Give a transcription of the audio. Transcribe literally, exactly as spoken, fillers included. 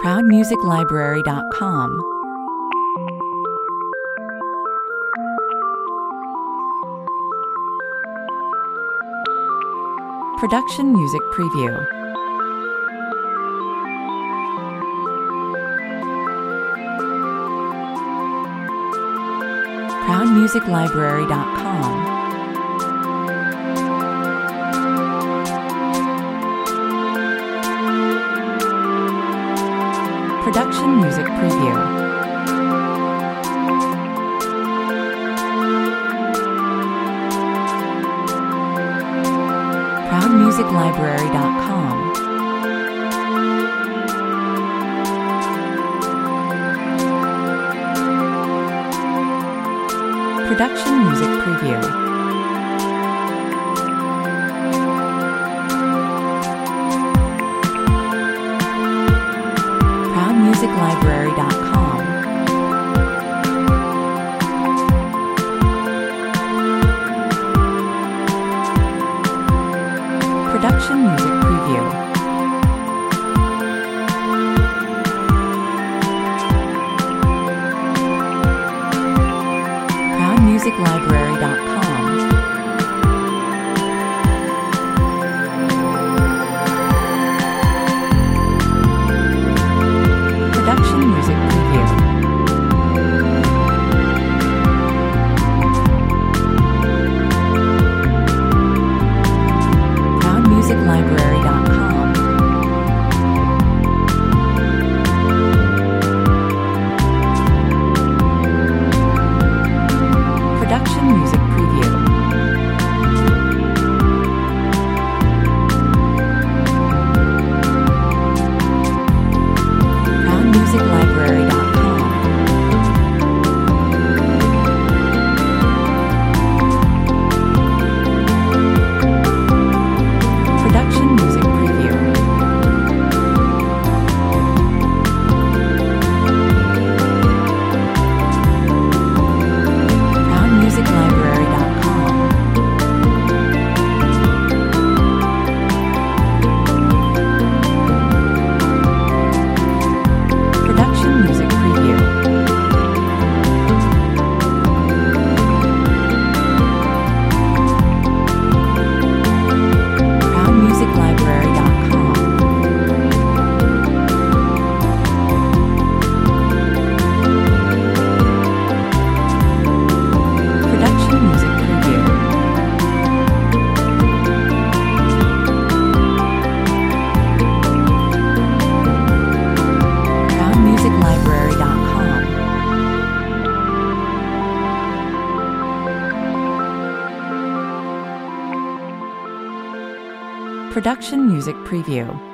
proud music library dot com. Production Music Preview. proud music library dot com. Production Music Preview. proud music library dot com. Production Music Preview. proud music library dot com. Production Music Preview. proud music library dot com. Production Music Preview. proud music library dot com. Production Music Preview. proud music library dot com. Production Music Preview. proud music library dot com. Production Music Preview. proud music library dot com. Production Music Preview. proud music library dot com. Production Music Preview.